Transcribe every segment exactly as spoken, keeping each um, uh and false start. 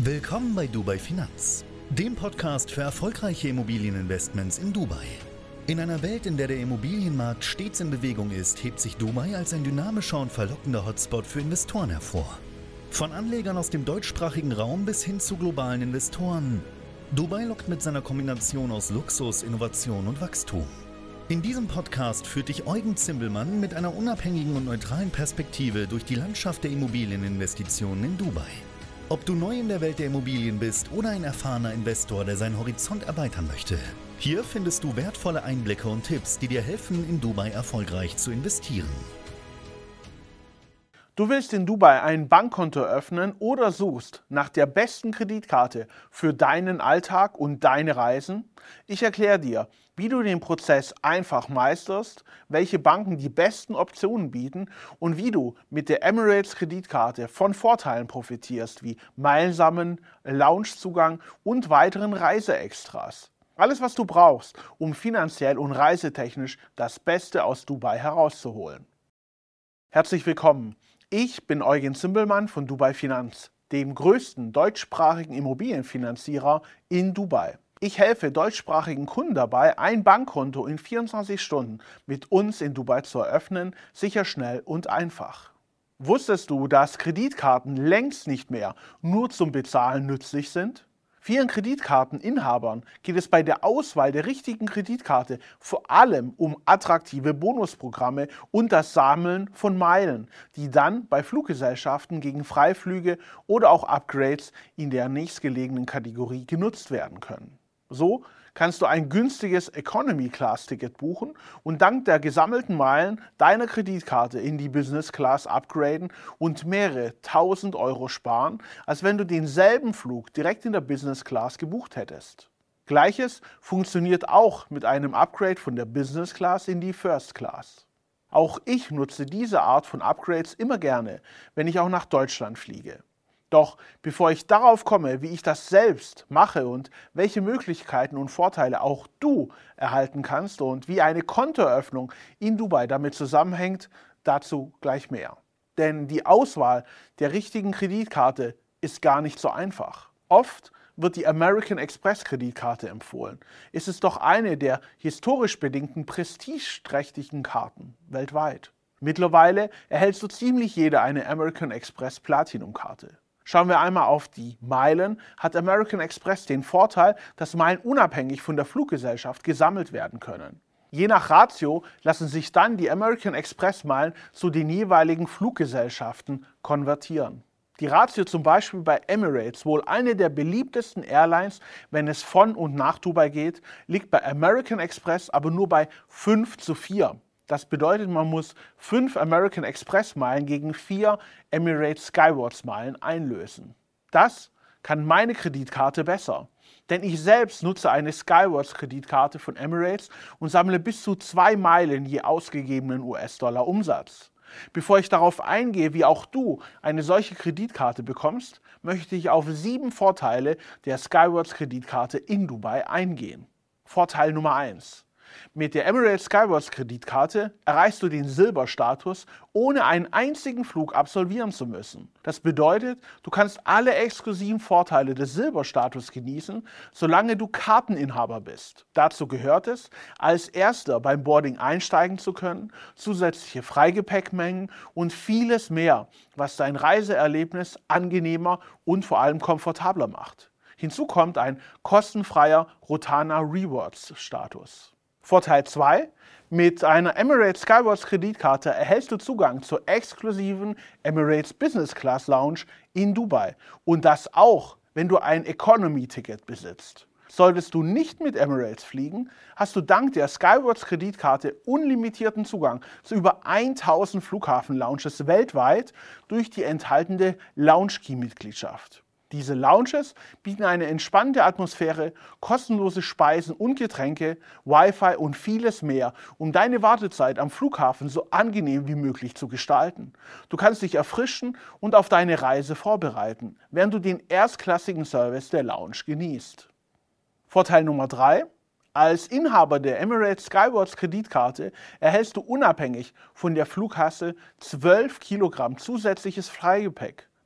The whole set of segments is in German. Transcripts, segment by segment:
Willkommen bei Dubai Finanz, dem Podcast für erfolgreiche Immobilieninvestments in Dubai. In einer Welt, in der der Immobilienmarkt stets in Bewegung ist, hebt sich Dubai als ein dynamischer und verlockender Hotspot für Investoren hervor. Von Anlegern aus dem deutschsprachigen Raum bis hin zu globalen Investoren. Dubai lockt mit seiner Kombination aus Luxus, Innovation und Wachstum. In diesem Podcast führt dich Eugen Zimbelmann mit einer unabhängigen und neutralen Perspektive durch die Landschaft der Immobilieninvestitionen in Dubai. Ob du neu in der Welt der Immobilien bist oder ein erfahrener Investor, der seinen Horizont erweitern möchte, hier findest du wertvolle Einblicke und Tipps, die dir helfen, in Dubai erfolgreich zu investieren. Du willst in Dubai ein Bankkonto öffnen oder suchst nach der besten Kreditkarte für deinen Alltag und deine Reisen? Ich erkläre dir, wie du den Prozess einfach meisterst, welche Banken die besten Optionen bieten und wie du mit der Emirates Kreditkarte von Vorteilen profitierst, wie Meilensammeln, Loungezugang und weiteren Reiseextras. Alles, was du brauchst, um finanziell und reisetechnisch das Beste aus Dubai herauszuholen. Herzlich willkommen. Ich bin Eugen Zimbelmann von Dubai Finanz, dem größten deutschsprachigen Immobilienfinanzierer in Dubai. Ich helfe deutschsprachigen Kunden dabei, ein Bankkonto in vierundzwanzig Stunden mit uns in Dubai zu eröffnen, sicher, schnell und einfach. Wusstest du, dass Kreditkarten längst nicht mehr nur zum Bezahlen nützlich sind? Vielen Kreditkarteninhabern geht es bei der Auswahl der richtigen Kreditkarte vor allem um attraktive Bonusprogramme und das Sammeln von Meilen, die dann bei Fluggesellschaften gegen Freiflüge oder auch Upgrades in der nächstgelegenen Kategorie genutzt werden können. So kannst du ein günstiges Economy-Class-Ticket buchen und dank der gesammelten Meilen deiner Kreditkarte in die Business Class upgraden und mehrere tausend Euro sparen, als wenn du denselben Flug direkt in der Business Class gebucht hättest. Gleiches funktioniert auch mit einem Upgrade von der Business Class in die First Class. Auch ich nutze diese Art von Upgrades immer gerne, wenn ich auch nach Deutschland fliege. Doch bevor ich darauf komme, wie ich das selbst mache und welche Möglichkeiten und Vorteile auch du erhalten kannst und wie eine Kontoeröffnung in Dubai damit zusammenhängt, dazu gleich mehr. Denn die Auswahl der richtigen Kreditkarte ist gar nicht so einfach. Oft wird die American Express Kreditkarte empfohlen. Es ist doch eine der historisch bedingten prestigeträchtigen Karten weltweit. Mittlerweile erhält so ziemlich jeder eine American Express Platinum Karte. Schauen wir einmal auf die Meilen, hat American Express den Vorteil, dass Meilen unabhängig von der Fluggesellschaft gesammelt werden können. Je nach Ratio lassen sich dann die American Express Meilen zu den jeweiligen Fluggesellschaften konvertieren. Die Ratio zum Beispiel bei Emirates, wohl eine der beliebtesten Airlines, wenn es von und nach Dubai geht, liegt bei American Express aber nur bei fünf zu vier. Das bedeutet, man muss fünf American Express Meilen gegen vier Emirates Skywards Meilen einlösen. Das kann meine Kreditkarte besser. Denn ich selbst nutze eine Skywards Kreditkarte von Emirates und sammle bis zu zwei Meilen je ausgegebenen U S-Dollar Umsatz. Bevor ich darauf eingehe, wie auch du eine solche Kreditkarte bekommst, möchte ich auf sieben Vorteile der Skywards Kreditkarte in Dubai eingehen. Vorteil Nummer eins. Mit der Emirates Skywards Kreditkarte erreichst du den Silberstatus, ohne einen einzigen Flug absolvieren zu müssen. Das bedeutet, du kannst alle exklusiven Vorteile des Silberstatus genießen, solange du Karteninhaber bist. Dazu gehört es, als Erster beim Boarding einsteigen zu können, zusätzliche Freigepäckmengen und vieles mehr, was dein Reiseerlebnis angenehmer und vor allem komfortabler macht. Hinzu kommt ein kostenfreier Rotana Rewards Status. Vorteil zwei. Mit einer Emirates Skywards Kreditkarte erhältst du Zugang zur exklusiven Emirates Business Class Lounge in Dubai. Und das auch, wenn du ein Economy-Ticket besitzt. Solltest du nicht mit Emirates fliegen, hast du dank der Skywards Kreditkarte unlimitierten Zugang zu über tausend Flughafen-Lounges weltweit durch die enthaltene Lounge-Key-Mitgliedschaft. Diese Lounges bieten eine entspannte Atmosphäre, kostenlose Speisen und Getränke, Wi-Fi und vieles mehr, um deine Wartezeit am Flughafen so angenehm wie möglich zu gestalten. Du kannst dich erfrischen und auf deine Reise vorbereiten, während du den erstklassigen Service der Lounge genießt. Vorteil Nummer drei. Als Inhaber der Emirates Skywards Kreditkarte erhältst du unabhängig von der Flugkasse zwölf Kilogramm zusätzliches Freigepäck.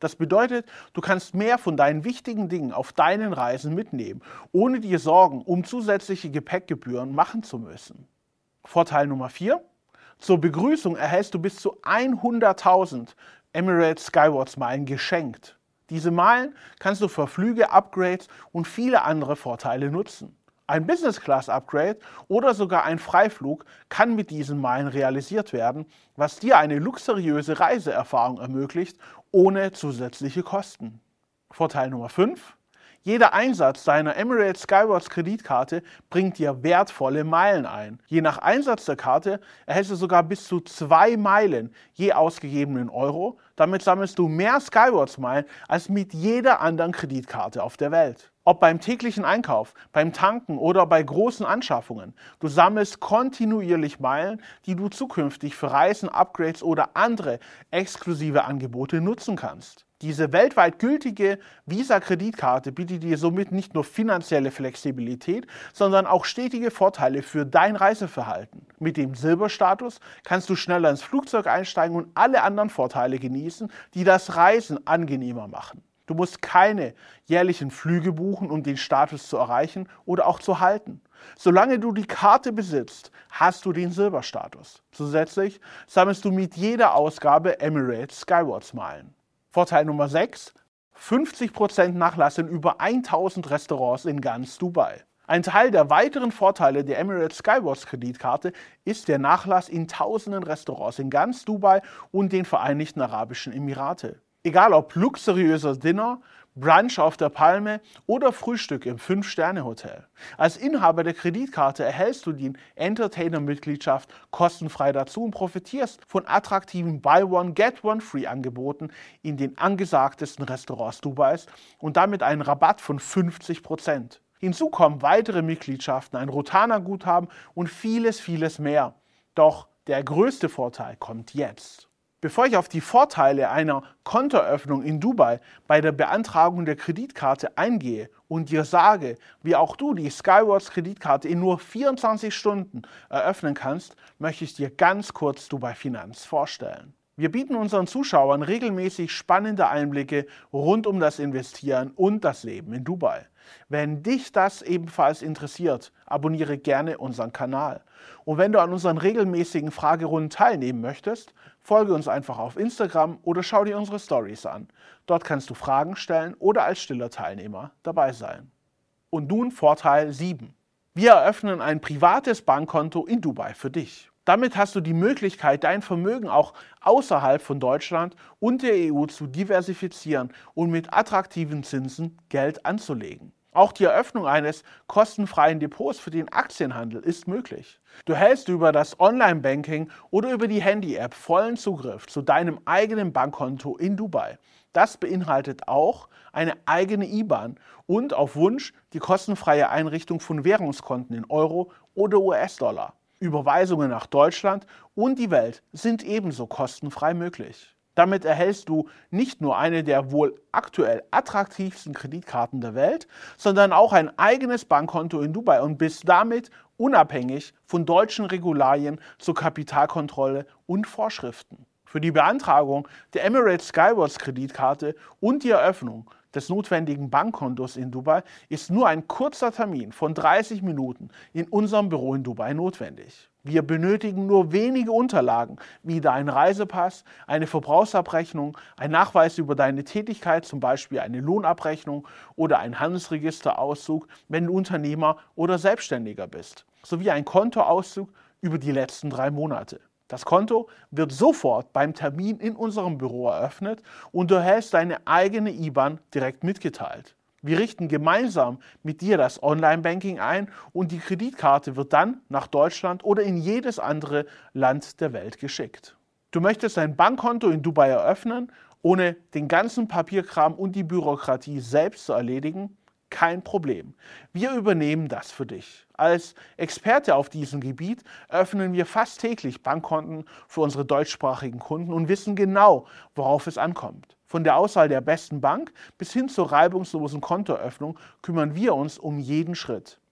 Das bedeutet, du kannst mehr von deinen wichtigen Dingen auf deinen Reisen mitnehmen, ohne dir Sorgen um zusätzliche Gepäckgebühren machen zu müssen. Vorteil Nummer vier. Zur Begrüßung erhältst du bis zu hunderttausend Emirates Skywards Meilen geschenkt. Diese Meilen kannst du für Flüge, Upgrades und viele andere Vorteile nutzen. Ein Business-Class-Upgrade oder sogar ein Freiflug kann mit diesen Meilen realisiert werden, was dir eine luxuriöse Reiseerfahrung ermöglicht, ohne zusätzliche Kosten. Vorteil Nummer fünf. Jeder Einsatz deiner Emirates Skywards Kreditkarte bringt dir wertvolle Meilen ein. Je nach Einsatz der Karte erhältst du sogar bis zu zwei Meilen je ausgegebenen Euro. Damit sammelst du mehr Skywards Meilen als mit jeder anderen Kreditkarte auf der Welt. Ob beim täglichen Einkauf, beim Tanken oder bei großen Anschaffungen. Du sammelst kontinuierlich Meilen, die du zukünftig für Reisen, Upgrades oder andere exklusive Angebote nutzen kannst. Diese weltweit gültige Visa-Kreditkarte bietet dir somit nicht nur finanzielle Flexibilität, sondern auch stetige Vorteile für dein Reiseverhalten. Mit dem Silberstatus kannst du schneller ins Flugzeug einsteigen und alle anderen Vorteile genießen, die das Reisen angenehmer machen. Du musst keine jährlichen Flüge buchen, um den Status zu erreichen oder auch zu halten. Solange du die Karte besitzt, hast du den Silberstatus. Zusätzlich sammelst du mit jeder Ausgabe Emirates Skywards Meilen. Vorteil Nummer sechs. fünfzig Prozent Nachlass in über tausend Restaurants in ganz Dubai. Ein Teil der weiteren Vorteile der Emirates Skywards Kreditkarte ist der Nachlass in tausenden Restaurants in ganz Dubai und den Vereinigten Arabischen Emirate. Egal ob luxuriöser Dinner, Brunch auf der Palme oder Frühstück im fünf Sterne Hotel. Als Inhaber der Kreditkarte erhältst du die Entertainer-Mitgliedschaft kostenfrei dazu und profitierst von attraktiven Buy-One-Get-One-Free-Angeboten in den angesagtesten Restaurants Dubais und damit einen Rabatt von fünfzig Prozent. Hinzu kommen weitere Mitgliedschaften, ein Rotana-Guthaben und vieles, vieles mehr. Doch der größte Vorteil kommt jetzt. Bevor ich auf die Vorteile einer Kontoeröffnung in Dubai bei der Beantragung der Kreditkarte eingehe und dir sage, wie auch du die Skywards Kreditkarte in nur vierundzwanzig Stunden eröffnen kannst, möchte ich dir ganz kurz Dubai Finanz vorstellen. Wir bieten unseren Zuschauern regelmäßig spannende Einblicke rund um das Investieren und das Leben in Dubai. Wenn dich das ebenfalls interessiert, abonniere gerne unseren Kanal. Und wenn du an unseren regelmäßigen Fragerunden teilnehmen möchtest, folge uns einfach auf Instagram oder schau dir unsere Stories an. Dort kannst du Fragen stellen oder als stiller Teilnehmer dabei sein. Und nun Vorteil sieben. Wir eröffnen ein privates Bankkonto in Dubai für dich. Damit hast du die Möglichkeit, dein Vermögen auch außerhalb von Deutschland und der E U zu diversifizieren und mit attraktiven Zinsen Geld anzulegen. Auch die Eröffnung eines kostenfreien Depots für den Aktienhandel ist möglich. Du hältst über das Online-Banking oder über die Handy-App vollen Zugriff zu deinem eigenen Bankkonto in Dubai. Das beinhaltet auch eine eigene I B A N und auf Wunsch die kostenfreie Einrichtung von Währungskonten in Euro oder U S-Dollar. Überweisungen nach Deutschland und die Welt sind ebenso kostenfrei möglich. Damit erhältst du nicht nur eine der wohl aktuell attraktivsten Kreditkarten der Welt, sondern auch ein eigenes Bankkonto in Dubai und bist damit unabhängig von deutschen Regularien zur Kapitalkontrolle und Vorschriften. Für die Beantragung der Emirates Skywards Kreditkarte und die Eröffnung des notwendigen Bankkontos in Dubai ist nur ein kurzer Termin von dreißig Minuten in unserem Büro in Dubai notwendig. Wir benötigen nur wenige Unterlagen, wie dein Reisepass, eine Verbrauchsabrechnung, ein Nachweis über deine Tätigkeit, zum Beispiel eine Lohnabrechnung oder ein Handelsregisterauszug, wenn du Unternehmer oder Selbstständiger bist, sowie ein Kontoauszug über die letzten drei Monate. Das Konto wird sofort beim Termin in unserem Büro eröffnet und du erhältst deine eigene I B A N direkt mitgeteilt. Wir richten gemeinsam mit dir das Online-Banking ein und die Kreditkarte wird dann nach Deutschland oder in jedes andere Land der Welt geschickt. Du möchtest ein Bankkonto in Dubai eröffnen, ohne den ganzen Papierkram und die Bürokratie selbst zu erledigen? Kein Problem. Wir übernehmen das für dich. Als Experte auf diesem Gebiet öffnen wir fast täglich Bankkonten für unsere deutschsprachigen Kunden und wissen genau, worauf es ankommt. Von der Auswahl der besten Bank bis hin zur reibungslosen Kontoeröffnung kümmern wir uns um jeden Schritt.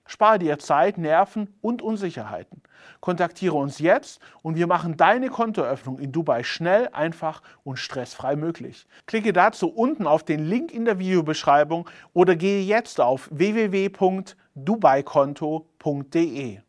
Spare dir Zeit, Nerven und Unsicherheiten. Kontaktiere uns jetzt und wir machen deine Kontoeröffnung in Dubai schnell, einfach und stressfrei möglich. Klicke dazu unten auf den Link in der Videobeschreibung oder gehe jetzt auf w w w punkt dubaikonto punkt de.